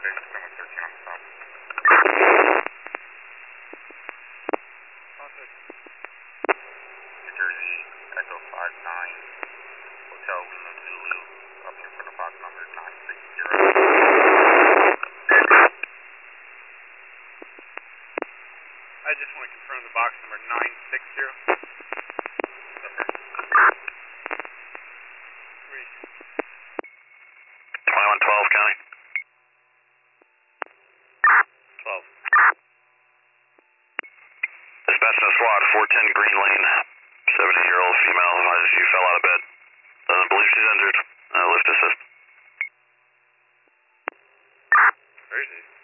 Jersey, Echo 59, Hotel Lima Zulu, up in front of box number 960. I just want to confirm the box number 960. Three. 2112 County. 12. Dispatch to SWAT, 410 Green Lane. 70-year-old female advises you fell out of bed. Doesn't believe she's injured. Lift assist. Where is he?